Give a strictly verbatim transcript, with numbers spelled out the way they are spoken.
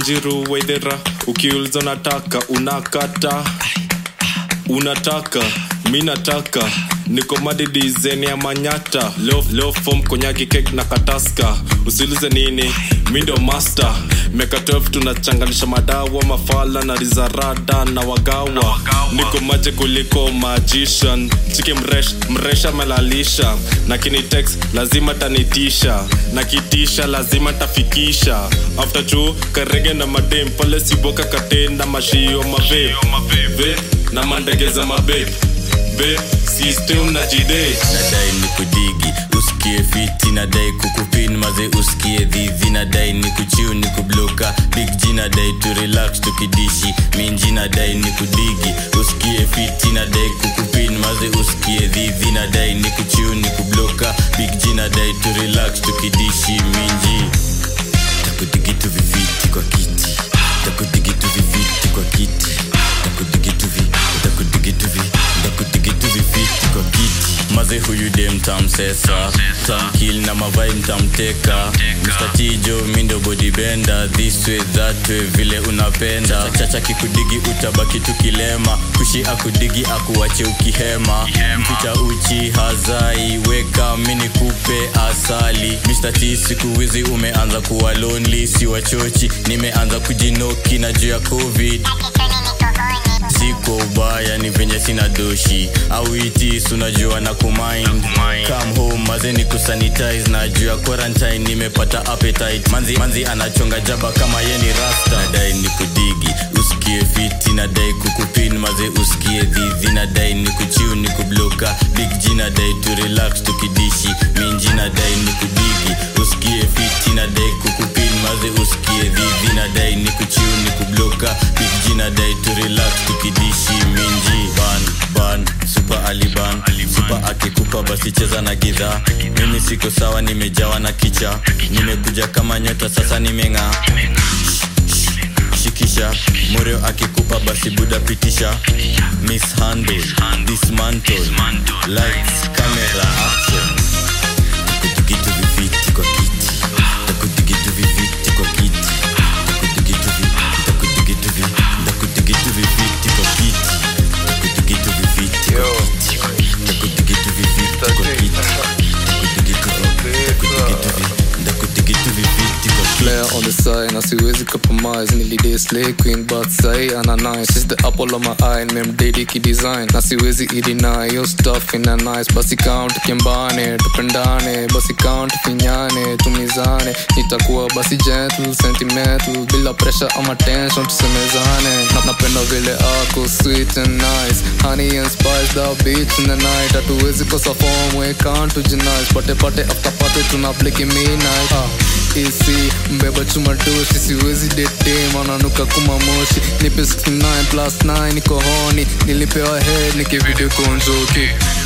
Wanjiru Waithera, ukiuliza unataka unakata. Unataka, mi nataka, niko madi design ya manyata. Love, love form konyaki cake na kataska. Usiulize nini, mi ndo master. Meka twelve tunachanganisha madawa, mafala na rizarada na wagawa. Niko maje kuliko magician. Chiki mresh, mresha melalisha. Na kini text, lazima tanitisha. Na kitisha, lazima tafikisha. After chu, karege na madem. Pale siboka katenda, mashio mabe Ve, na mandegeza mabe Be, system na jide. Nadai ni kudigi, usikie fiti. Nadai kukupin, maze usikie dhivi. Nadai ni kuchiu, ni kubloka Big G nadai to relax, tukidishi Minji nadai ni kudigi, usikie fiti. Nadai kukupin, maze usikie dhivi. Nadai ni kuchiu, ni kubloka Big G nadai to relax, tukidishi Minji. Takudigi tu viviti kwa kiti. Takudigi tu viviti kwa kiti. Takudigi tu vi, takudigi tu vi, takudigi tu viviti kwa kiti. Maze huyu dem tamsesa, tamkill na mavai mtamteka. Mister Tijo mindo body bender, this way that way vile unapenda. Chacha kikudigi utabaki tukilema, kushi akudigi akuwache ukihema. Mficha uchi hazai, weka mini kupe asali. Mister T siku wizi umeanza kuwa lonely, si wachochi nimeanza kujinoki na juu ya covid. Siko ubaya ni venye sina doshi, au iti sunajua na kumind. Come home maze ni kusanitize, na juu ya quarantine nimepata appetite. Manzi, manzi anachonga jaba kama ye ni rasta. Nadai ni kudigi, usikie fiti. Nadai kukupin, maze usikie dhivi. Nadai ni kuchiu, ni kubloka Big G nadai to relax, tukidishi Minji nadai ni kudigi, usikie fiti. Nadai kukupin, maze usikie dhivi. Nadai ni kuchiu, ni kubloka Big G nadai to relax, tukidishi Minji. Ban, ban, super aliban. Super akikupa basi cheza na gidha. Mimi siko sawa nimejawa na kicha. Nimekuja kama nyota sasa nimenga. Shikisha, Moreo akikupa basi buda pitisha. Mishandle, dismantle. Lights, camera, action. Takudigi tu viviti kwa kiti. Takudigi tu viviti kwa kiti. Takudigi tu vi, takudigi tu vi, takudigi tu viviti kwa kiti. Takudigi tu viviti kwa kiti. Takudigi tu viviti kwa kiti. Takudigi tu vi, takudigi tu vi, takudigi tu viviti kwa kiti. Player on the side, na siwezi compromise. Nilidai slay queen but say ana nice. She's the apple of my eye, mem daddy ki design. Na siwezi ideny your stuff in a nice. Basi count kimbane, tupendane. Basi count finyane, tumizane. Nitakuwa basi gentle, sentimental. Bila pressure ama tension, tusemezane. Na napenda vile ako sweet and nice. Honey and spice, the beach in the night. Hatuwezi kosa form, we can't tujinize. Pate pate after pate, tunapliki midnight. Ah, easy, mbeba chuma doshi. Siwezi dete, mananuka kuma moshi. Nipe sixty-nine plus nine, niko honi. Nilipewa head, niki video konjoki.